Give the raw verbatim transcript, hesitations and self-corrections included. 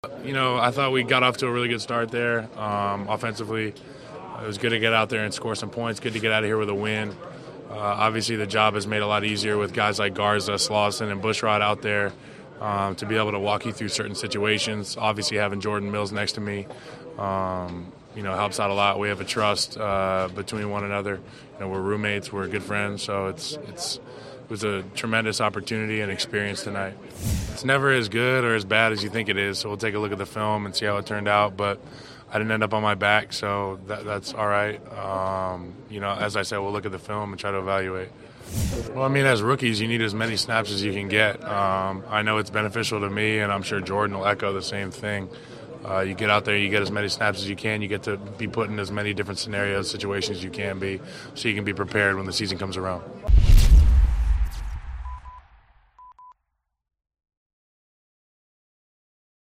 You know, I thought we got off to a really good start there. Um, offensively, it was good to get out there and score some points. Good to get out of here with a win. Uh, obviously, the job is made a lot easier with guys like Garza, Slauson, and Bushrod out there um, to be able to walk you through certain situations. Obviously, having Jordan Mills next to me, um, you know, helps out a lot. We have a trust uh, between one another. You know, we're roommates, we're good friends, so it's it's. It was a tremendous opportunity and experience tonight. It's never as good or as bad as you think it is, so we'll take a look at the film and see how it turned out, but I didn't end up on my back, so that, that's all right. Um, you know, as I said, we'll look at the film and try to evaluate. Well, I mean, as rookies, you need as many snaps as you can get. Um, I know it's beneficial to me, and I'm sure Jordan will echo the same thing. Uh, you get out there, you get as many snaps as you can, you get to be put in as many different scenarios, situations as you can be, so you can be prepared when the season comes around.